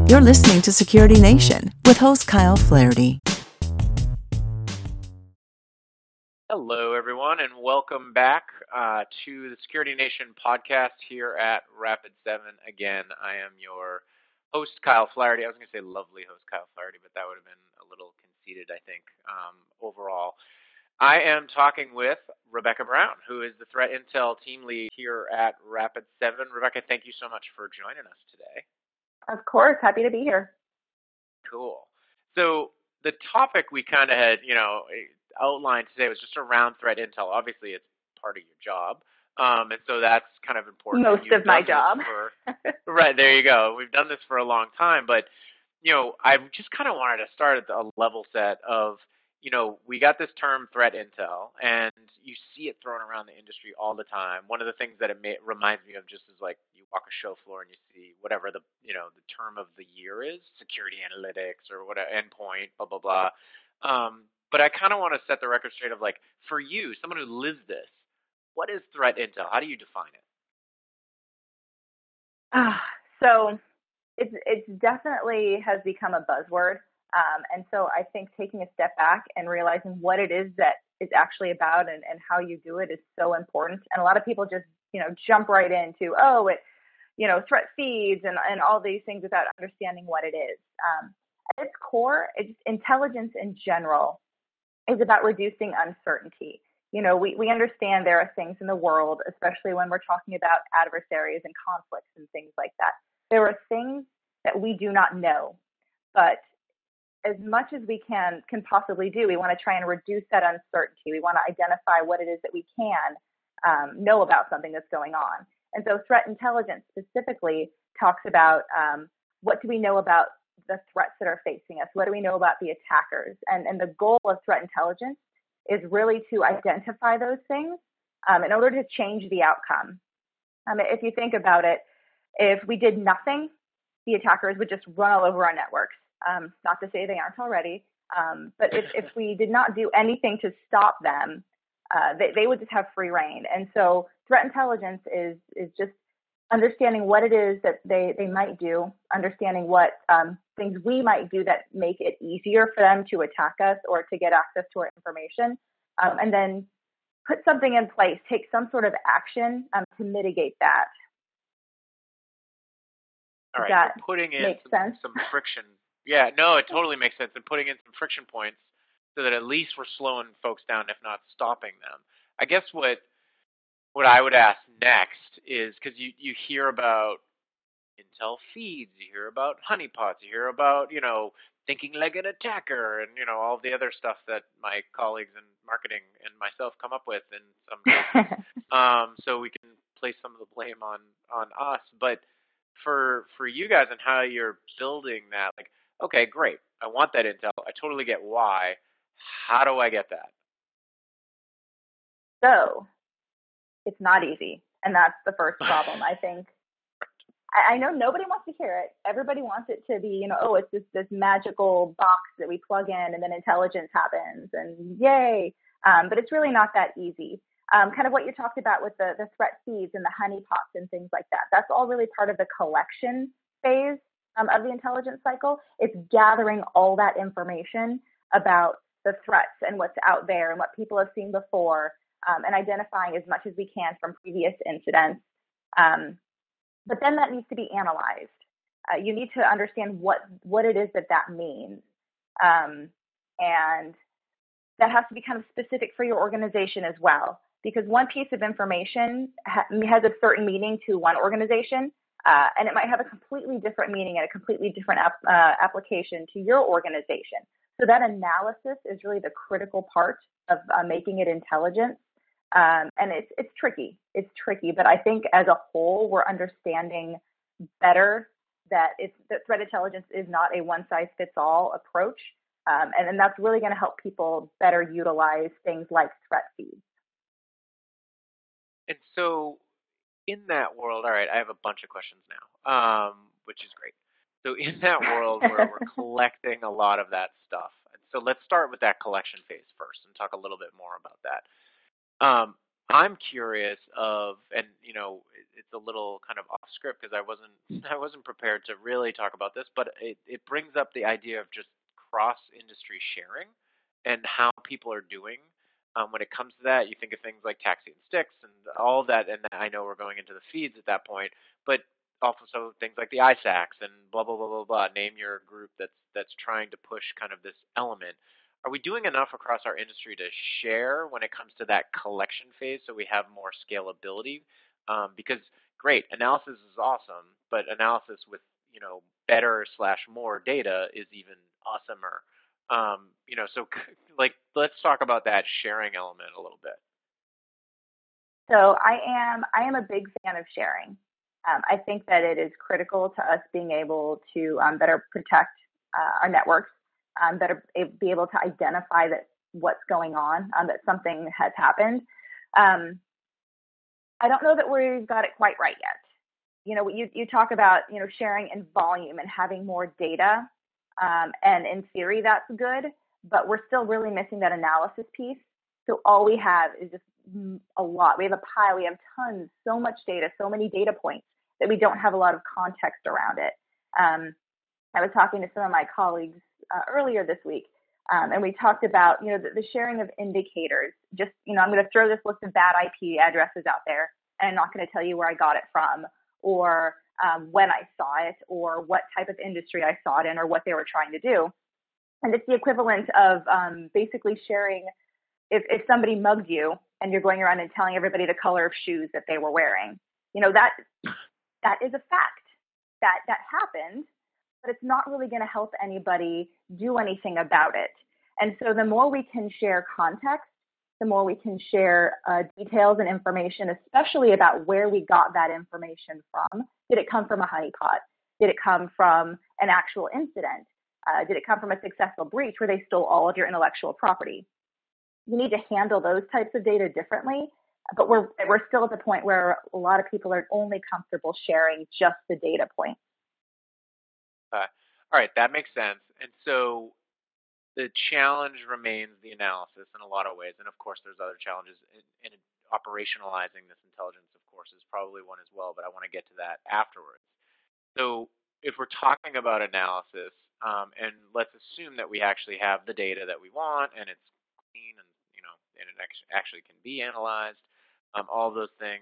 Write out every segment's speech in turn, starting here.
You're listening to Security Nation with host Kyle Flaherty. Hello, everyone, and welcome back to the Security Nation podcast here at Rapid7. Again, I am your host, Kyle Flaherty. I was going to say lovely host, Kyle Flaherty, but that would have been a little conceited, I think, overall. I am talking with Rebecca Brown, who is the Threat Intel team lead here at Rapid7. Rebecca, thank you so much for joining us today. Of course. Happy to be here. Cool. So the topic we kind of had, outlined today was just around threat intel. Obviously, it's part of your job, and so that's kind of important. Most of my job. Right, there you go. We've done this for a long time, but, I just kind of wanted to start at a level set of, we got this term threat intel, and you see it thrown around the industry all the time. One of the things that it reminds me of just is like you walk a show floor and you see whatever the term of the year is, security analytics or whatever, endpoint, blah, blah, blah. But I kind of want to set the record straight of like, for you, someone who lives this, what is threat intel? How do you define it? So it's definitely has become a buzzword. And so I think taking a step back and realizing what it is that it's actually about and how you do it is so important. And a lot of people just, jump right into, threat feeds and all these things without understanding what it is. At its core, intelligence in general is about reducing uncertainty. We understand there are things in the world, especially when we're talking about adversaries and conflicts and things like that. There are things that we do not know, but as much as we can possibly do, we want to try and reduce that uncertainty. We want to identify what it is that we can know about something that's going on. And so threat intelligence specifically talks about what do we know about the threats that are facing us? What do we know about the attackers? And the goal of threat intelligence is really to identify those things in order to change the outcome. If you think about it, if we did nothing, the attackers would just run all over our networks. Not to say they aren't already, but if we did not do anything to stop them, they would just have free reign. And so threat intelligence is just understanding what it is that they might do, understanding what things we might do that make it easier for them to attack us or to get access to our information, and then put something in place, take some sort of action to mitigate that. All right, so putting in some friction. Yeah, no, it totally makes sense. And putting in some friction points so that at least we're slowing folks down, if not stopping them. I guess what I would ask next is, because you hear about Intel feeds, you hear about honeypots, you hear about, thinking like an attacker and, all the other stuff that my colleagues in marketing and myself come up with in some cases. So we can place some of the blame on us. But for you guys and how you're building that, like, okay, great. I want that intel. I totally get why. How do I get that? So it's not easy. And that's the first problem. I think I know nobody wants to hear it. Everybody wants it to be, it's this magical box that we plug in and then intelligence happens and yay. But it's really not that easy. Kind of what you talked about with the threat feeds and the honeypots and things like that. That's all really part of the collection phase of the intelligence cycle. It's gathering all that information about the threats and what's out there and what people have seen before, and identifying as much as we can from previous incidents. But then that needs to be analyzed. You need to understand what it is that means. And that has to be kind of specific for your organization as well, because one piece of information has a certain meaning to one organization, and it might have a completely different meaning and a completely different application to your organization. So that analysis is really the critical part of making it intelligence. And it's tricky. It's tricky, but I think as a whole, we're understanding better that threat intelligence is not a one-size-fits-all approach. And that's really going to help people better utilize things like threat feeds. And so in that world, all right, I have a bunch of questions now, which is great. So in that world where we're collecting a lot of that stuff, so let's start with that collection phase first and talk a little bit more about that. I'm curious of, and it's a little kind of off script because I wasn't prepared to really talk about this, but it brings up the idea of just cross industry sharing and how people are doing when it comes to that. You think of things like Taxi and Sticks and all of that, and I know we're going into the feeds at that point, but also things like the ISACs and blah blah blah blah blah. Name your group that's trying to push kind of this element. Are we doing enough across our industry to share when it comes to that collection phase so we have more scalability? Because great, analysis is awesome, but analysis with, better / more data is even awesomer. So like, let's talk about that sharing element a little bit. So I am a big fan of sharing. I think that it is critical to us being able to better protect our networks, better be able to identify that what's going on, that something has happened. I don't know that we've got it quite right yet. You talk about, sharing in volume and having more data. And in theory, that's good, but we're still really missing that analysis piece. So all we have is just a lot. We have a pile. We have tons, so much data, so many data points that we don't have a lot of context around it. I was talking to some of my colleagues earlier this week, and we talked about, the sharing of indicators. Just, I'm going to throw this list of bad IP addresses out there, and I'm not going to tell you where I got it from, or when I saw it, or what type of industry I saw it in, or what they were trying to do. And it's the equivalent of basically sharing if somebody mugged you and you're going around and telling everybody the color of shoes that they were wearing. That is a fact that happened, but it's not really going to help anybody do anything about it. And so the more we can share context, the more we can share details and information, especially about where we got that information from. Did it come from a honeypot? Did it come from an actual incident? Did it come from a successful breach where they stole all of your intellectual property? You need to handle those types of data differently, but we're still at the point where a lot of people are only comfortable sharing just the data points. All right, that makes sense. And so the challenge remains the analysis in a lot of ways, and of course there's other challenges in operationalizing this intelligence, of course, is probably one as well, but I want to get to that afterwards. So if we're talking about analysis, and let's assume that we actually have the data that we want and it's clean and and it actually can be analyzed, all those things.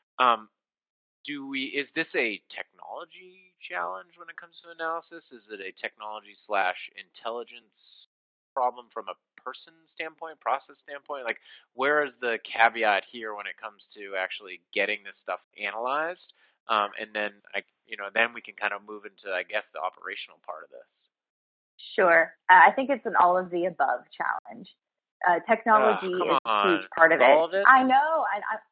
Is this a technology challenge when it comes to analysis? Is it a technology / intelligence problem from a person standpoint, process standpoint? Like, where is the caveat here when it comes to actually getting this stuff analyzed? And then, then we can kind of move into, I guess, the operational part of this. Sure. I think it's an all of the above challenge. Technology is a huge part of all of it. I know.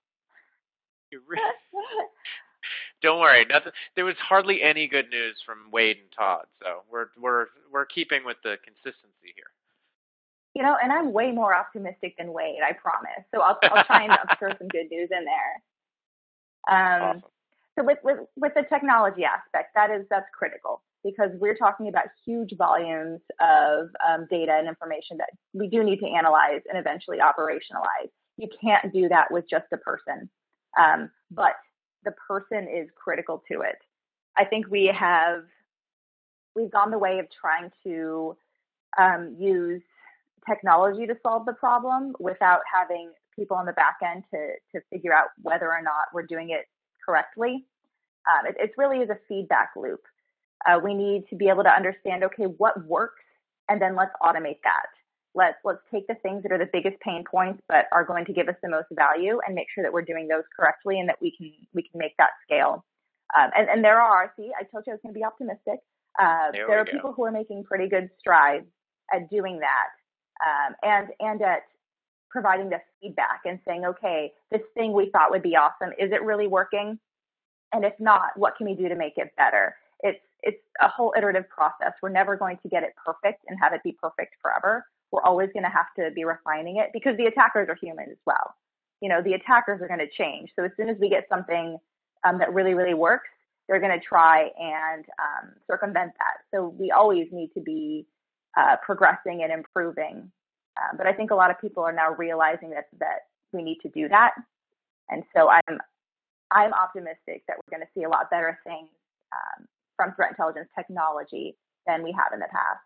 Don't worry. There was hardly any good news from Wade and Todd, so we're keeping with the consistency here. And I'm way more optimistic than Wade, I promise. So I'll try and throw some good news in there. Awesome. So with the technology aspect, that's critical, because we're talking about huge volumes of data and information that we do need to analyze and eventually operationalize. You can't do that with just a person, but the person is critical to it. I think we've gone the way of trying to use technology to solve the problem without having people on the back end to figure out whether or not we're doing it correctly. It really is a feedback loop. We need to be able to understand, okay, what works, and then let's automate that. Let's take the things that are the biggest pain points but are going to give us the most value and make sure that we're doing those correctly and that we can make that scale. And there are, I told you I was going to be optimistic. There are people who are making pretty good strides at doing that, and at providing the feedback and saying, okay, this thing we thought would be awesome, is it really working? And if not, what can we do to make it better? It's a whole iterative process. We're never going to get it perfect and have it be perfect forever. We're always going to have to be refining it, because the attackers are human as well. The attackers are going to change. So as soon as we get something that really, really works, they're going to try and circumvent that. So we always need to be progressing and improving. But I think a lot of people are now realizing that we need to do that. And so I'm optimistic that we're going to see a lot better things from threat intelligence technology than we have in the past.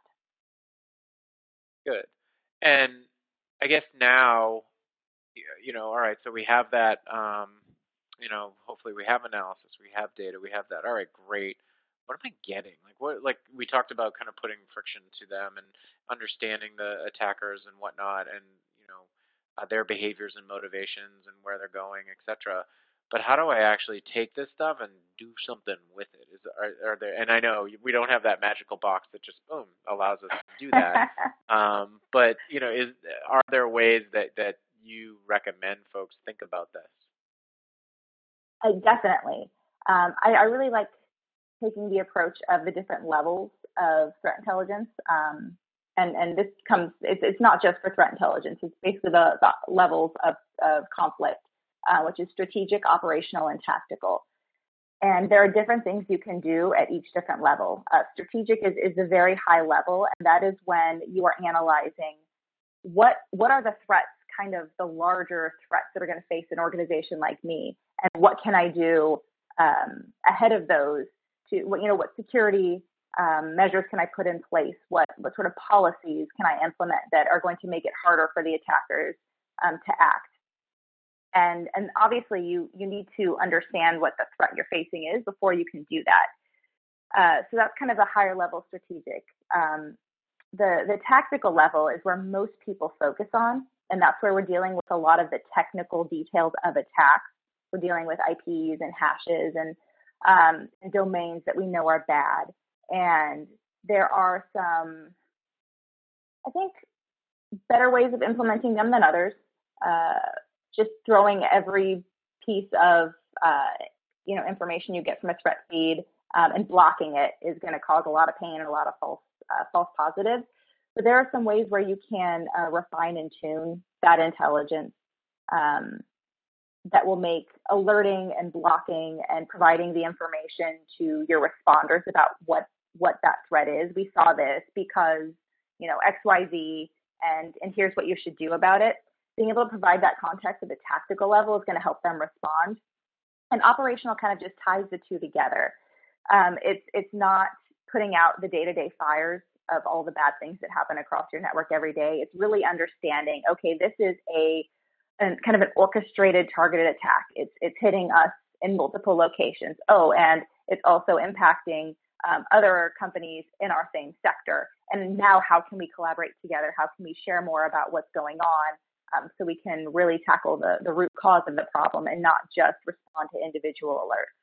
Good. And I guess now, all right, so we have that, hopefully we have analysis, we have data, we have that. All right, great. What am I getting? Like we talked about kind of putting friction to them and understanding the attackers and whatnot and, their behaviors and motivations and where they're going, etc. But how do I actually take this stuff and do something with it? Are there? And I know we don't have that magical box that just boom allows us to do that. But are there ways that you recommend folks think about this? Definitely. I really like taking the approach of the different levels of threat intelligence. And this it's not just for threat intelligence. It's basically the levels of conflict, which is strategic, operational, and tactical. And there are different things you can do at each different level. Strategic is a very high level, and that is when you are analyzing what are the threats, kind of the larger threats that are going to face an organization like me, and what can I do ahead of those what security measures can I put in place? What sort of policies can I implement that are going to make it harder for the attackers to act? And obviously you need to understand what the threat you're facing is before you can do that. So that's kind of a higher level strategic. The tactical level is where most people focus on, and that's where we're dealing with a lot of the technical details of attacks. We're dealing with IPs and hashes and domains that we know are bad. And there are some, I think, better ways of implementing them than others. Just throwing every piece of, information you get from a threat feed and blocking it is going to cause a lot of pain and a lot of false positives. But there are some ways where you can refine and tune that intelligence that will make alerting and blocking and providing the information to your responders about what that threat is. We saw this because, XYZ, and here's what you should do about it. Being able to provide that context at the tactical level is going to help them respond. And operational kind of just ties the two together. It's not putting out the day-to-day fires of all the bad things that happen across your network every day. It's really understanding, okay, this is a kind of an orchestrated, targeted attack. It's hitting us in multiple locations. Oh, and it's also impacting other companies in our same sector. And now how can we collaborate together? How can we share more about what's going on so we can really tackle the root cause of the problem and not just respond to individual alerts?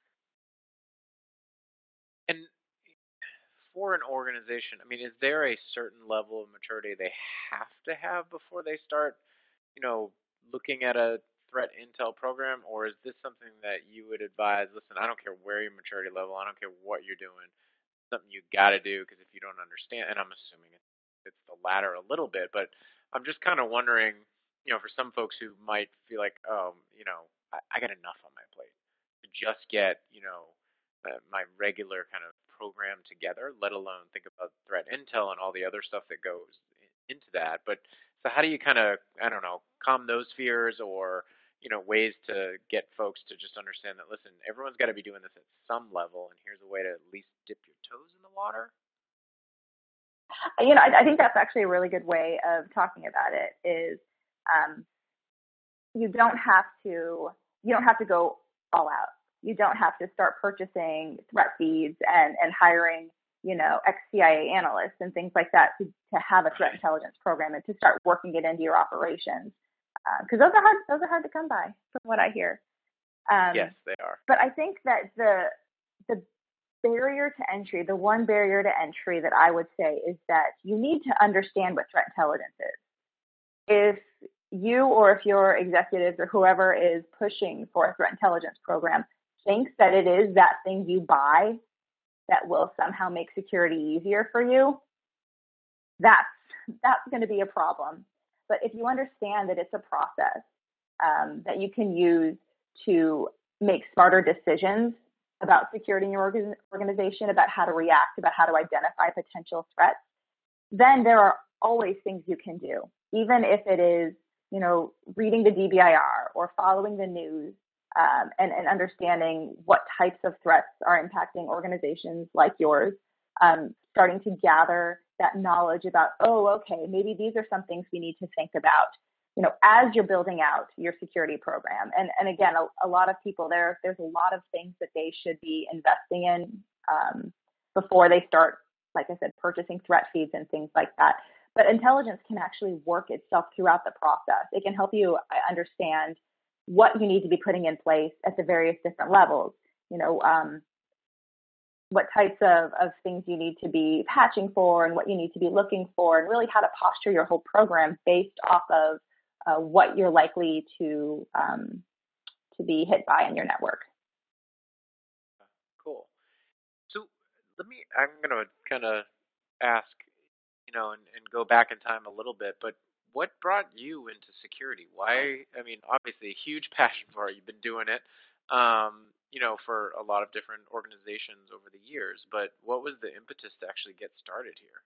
And for an organization, is there a certain level of maturity they have to have before they start, looking at a threat intel program, or is this something that you would advise, listen, I don't care where your maturity level, I don't care what you're doing, something you got to do, because if you don't understand, and I'm assuming it's the latter a little bit, but I'm just kind of wondering, for some folks who might feel like, I got enough on my plate to just get, my regular kind of program together, let alone think about threat intel and all the other stuff that goes into that. But so how do you kind of, calm those fears or, ways to get folks to just understand that, listen, everyone's got to be doing this at some level, and here's a way to at least dip your toes in the water? I think that's actually a really good way of talking about it is you don't have to go all out. You don't have to start purchasing threat feeds and hiring, ex-CIA analysts and things like that to have a threat intelligence program and to start working it into your operations. Because those are hard to come by, from what I hear. Yes, they are. But I think that the barrier to entry, the one barrier to entry that I would say is that you need to understand what threat intelligence is. If you or if your executives or whoever is pushing for a threat intelligence program thinks that it is that thing you buy that will somehow make security easier for you, that's going to be a problem. But if you understand that it's a process that you can use to make smarter decisions about security in your organization, about how to react, about how to identify potential threats, then there are always things you can do, even if it is, reading the DBIR or following the news and understanding what types of threats are impacting organizations like yours, starting to gather that knowledge about, oh, okay, maybe these are some things we need to think about, as you're building out your security program. And again, a lot of people there's a lot of things that they should be investing in before they start, like I said, purchasing threat feeds and things like that. But intelligence can actually work itself throughout the process. It can help you understand what you need to be putting in place at the various different levels. What types of things you need to be patching for and what you need to be looking for, and really how to posture your whole program based off of what you're likely to be hit by in your network. Cool. So I'm going to kind of ask, and go back in time a little bit, but what brought you into security? Why? I mean, obviously a huge passion for it. You've been doing it, for a lot of different organizations over the years, but what was the impetus to actually get started here?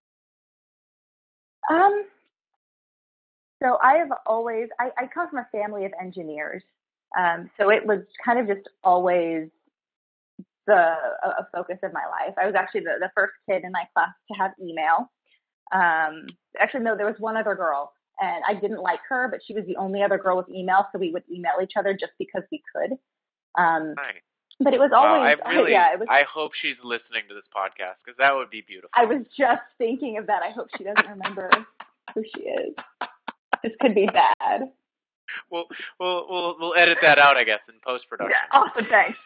So I come from a family of engineers. So it was kind of just always a focus of my life. I was actually the first kid in my class to have email. Actually, no, there was one other girl, and I didn't like her, but she was the only other girl with email, so we would email each other just because we could. Nice. But it was always, I hope she's listening to this podcast, because that would be beautiful. I was just thinking of that. I hope she doesn't remember who she is. This could be bad. We'll edit that out, I guess, in post-production. Yeah, awesome, thanks.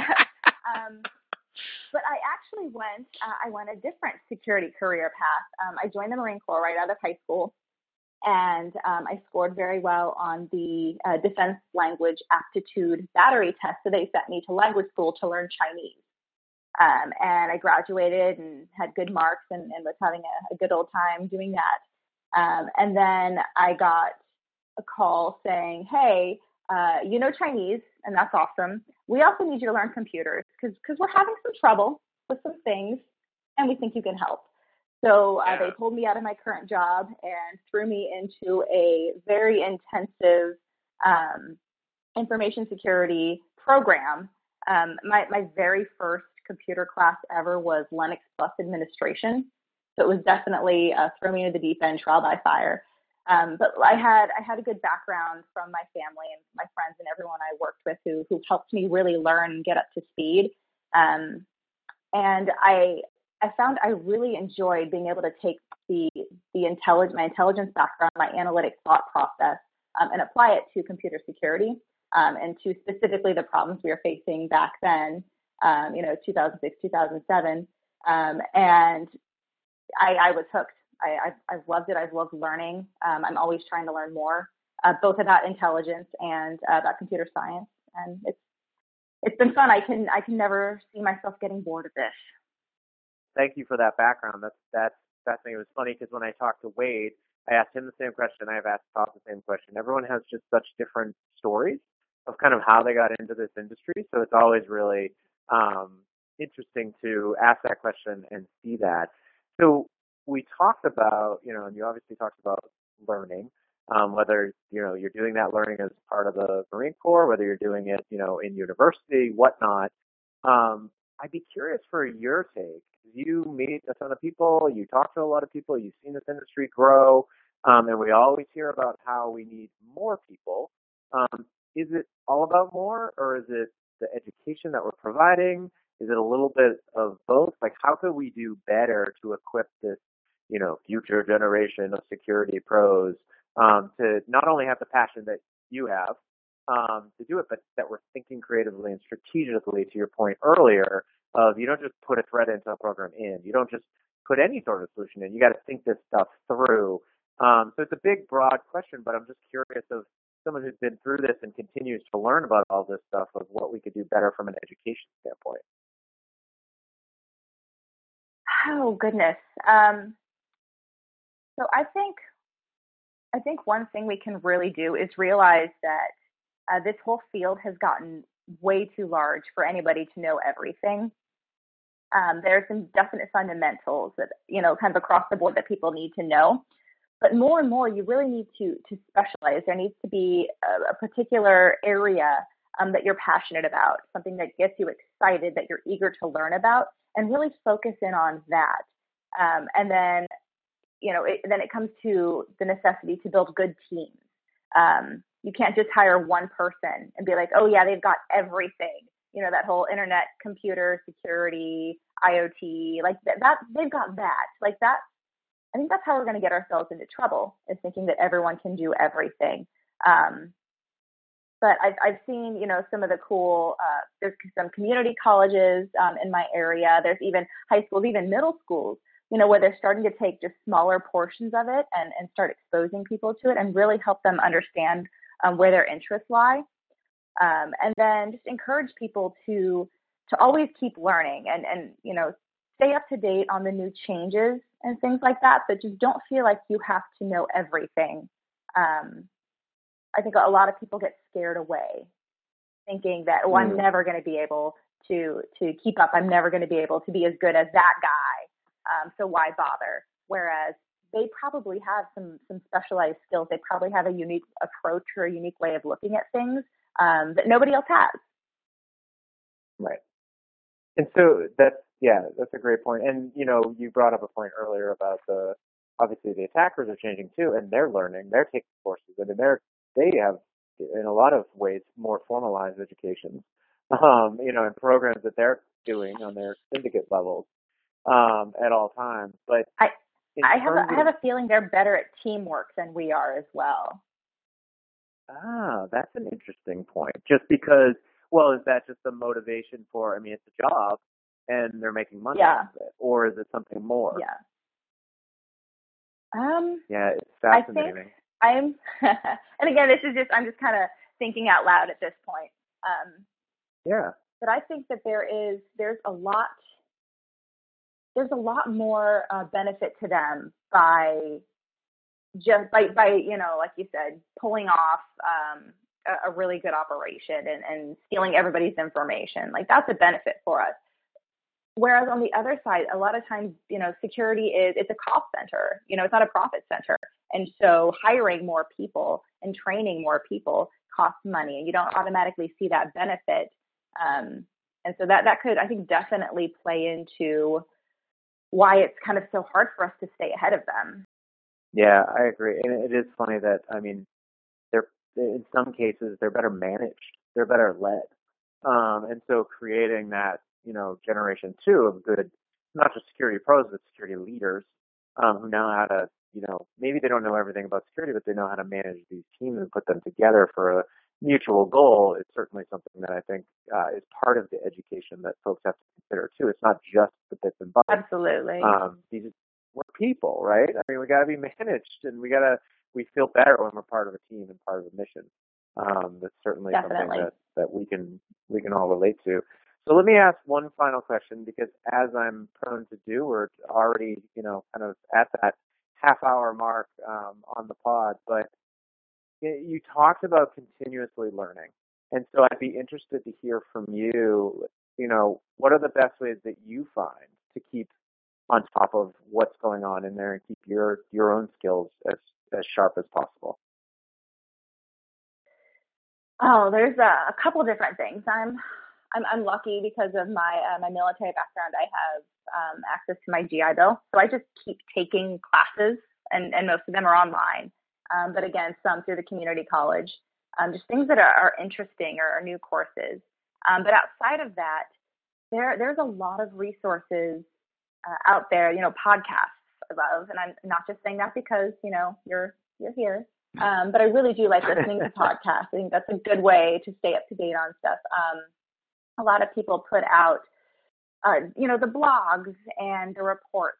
But I actually went a different security career path. I joined the Marine Corps right out of high school, and I scored very well on the Defense Language Aptitude Battery test. So they sent me to language school to learn Chinese. And I graduated and had good marks and was having a good old time doing that. And then I got a call saying, hey, you know Chinese, and that's awesome. We also need you to learn computers because we're having some trouble with some things, and we think you can help. So they pulled me out of my current job and threw me into a very intensive information security program. My very first computer class ever was Linux Plus administration. So it was definitely throw me into the deep end, trial by fire. But I had a good background from my family and my friends and everyone I worked with who helped me really learn and get up to speed. And I found I really enjoyed being able to take my intelligence background, my analytic thought process, and apply it to computer security, and to specifically the problems we were facing back then, 2006, 2007. And I was hooked. I've loved it. I've loved learning. I'm always trying to learn more, both about intelligence and about computer science. And it's been fun. I can never see myself getting bored of this. Thank you for that background. That's fascinating. It was funny because when I talked to Wade, I asked him the same question. I've asked Todd the same question. Everyone has just such different stories of kind of how they got into this industry. So it's always really interesting to ask that question and see that. So we talked about, and you obviously talked about learning, whether, you're doing that learning as part of the Marine Corps, whether you're doing it, in university, whatnot. I'd be curious for your take. You meet a ton of people, you talk to a lot of people, you've seen this industry grow, and we always hear about how we need more people. Is it all about more, or is it the education that we're providing? Is it a little bit of both? Like, how could we do better to equip this, future generation of security pros to not only have the passion that you have to do it, but that we're thinking creatively and strategically, to your point earlier, of you don't just put a threat into a program in. You don't just put any sort of solution in. You got to think this stuff through. So it's a big, broad question, but I'm just curious of someone who's been through this and continues to learn about all this stuff of what we could do better from an education standpoint. Oh, goodness. So I think one thing we can really do is realize that this whole field has gotten way too large for anybody to know everything. There are some definite fundamentals that, kind of across the board that people need to know. But more and more, you really need to specialize. There needs to be a particular area that you're passionate about, something that gets you excited, that you're eager to learn about, and really focus in on that. And then, then it comes to the necessity to build good teams. You can't just hire one person and be like, oh yeah, they've got everything. That whole internet, computer, security, IoT, like that, they've got that. Like that, I think that's how we're going to get ourselves into trouble, is thinking that everyone can do everything. But I've seen, some of the cool, there's some community colleges in my area. There's even high schools, even middle schools, where they're starting to take just smaller portions of it and start exposing people to it and really help them understand where their interests lie. And then just encourage people to always keep learning and stay up to date on the new changes and things like that, but just don't feel like you have to know everything. I think a lot of people get scared away thinking that, I'm never going to be able to keep up. I'm never going to be able to be as good as that guy. So why bother? Whereas they probably have some specialized skills. They probably have a unique approach or a unique way of looking at things that nobody else has. Right. And so that's a great point. And, you brought up a point earlier about obviously the attackers are changing too, and they're learning, they're taking courses, and they have, in a lot of ways, more formalized education, and programs that they're doing on their syndicate levels at all times. But I have a feeling they're better at teamwork than we are as well. That's an interesting point. Just because, is that just the motivation for, it's a job and they're making money out of it, or is it something more? Yeah. It's fascinating. And again, I'm just kind of thinking out loud at this point. But I think that there's a lot more benefit to them by like you said, pulling off a really good operation and stealing everybody's information. Like that's a benefit for us. Whereas on the other side, a lot of times, security it's a cost center, it's not a profit center. And so hiring more people and training more people costs money, and you don't automatically see that benefit. And so that could, I think, definitely play into why it's kind of so hard for us to stay ahead of them. Yeah, I agree. And it is funny that, they're, in some cases, they're better managed, they're better led. And so creating that, generation 2 of good, not just security pros, but security leaders who know how to, maybe they don't know everything about security, but they know how to manage these teams and put them together for a mutual goal. It's certainly something that I think is part of the education that folks have to consider too. It's not just the bits and bytes. Absolutely. We're people, right? We got to be managed, and we feel better when we're part of a team and part of a mission. That's certainly something that we can all relate to. So let me ask one final question, because as I'm prone to do, we're already, kind of at that half-hour mark on the pod. But you talked about continuously learning, and so I'd be interested to hear from you. What are the best ways that you find to keep on top of what's going on in there and keep your own skills as sharp as possible? Oh, there's a couple different things. I'm lucky because of my military background. I have access to my GI Bill, so I just keep taking classes, and most of them are online. But again, some through the community college, just things that are interesting or new courses. But outside of that, there's a lot of resources out there. Podcasts I love, and I'm not just saying that because you're here. But I really do like listening to podcasts. I think that's a good way to stay up to date on stuff. A lot of people put out, the blogs and the reports.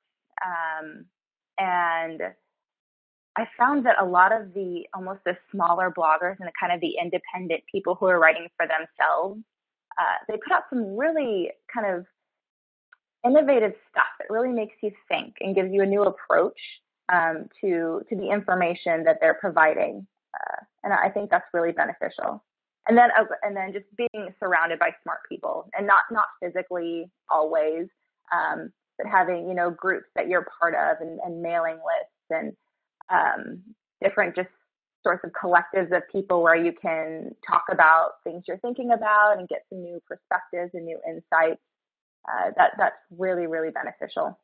And I found that a lot of almost the smaller bloggers and the kind of the independent people who are writing for themselves, they put out some really kind of innovative stuff that really makes you think and gives you a new approach to the information that they're providing. And I think that's really beneficial. And then just being surrounded by smart people, and not physically always, but having, groups that you're part of and mailing lists and different just sorts of collectives of people where you can talk about things you're thinking about and get some new perspectives and new insights. That's really, really beneficial.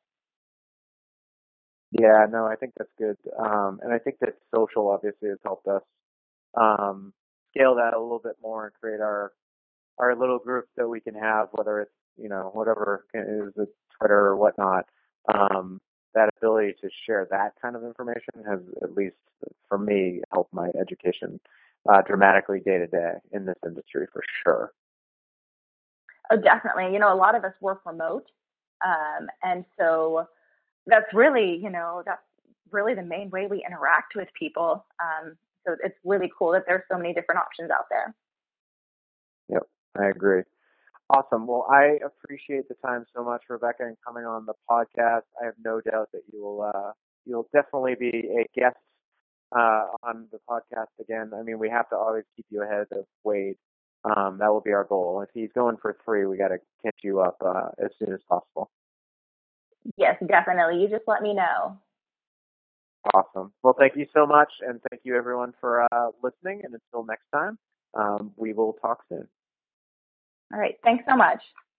Yeah, no, I think that's good. And I think that social obviously has helped us scale that a little bit more and create our little groups that we can have, whether it's, whatever is it, Twitter or whatnot. That ability to share that kind of information has, at least for me, helped my education dramatically day to day in this industry for sure. Oh, definitely. A lot of us work remote. And so that's really, the main way we interact with people. So it's really cool that there's so many different options out there. Yep, I agree. Awesome. Well, I appreciate the time so much, Rebecca, and coming on the podcast. I have no doubt that you'll definitely be a guest on the podcast again. I mean, we have to always keep you ahead of Wade. That will be our goal. If he's going for 3, we got to catch you up as soon as possible. Yes, definitely. You just let me know. Awesome. Well, thank you so much, and thank you everyone for listening. And until next time, we will talk soon. All right. Thanks so much.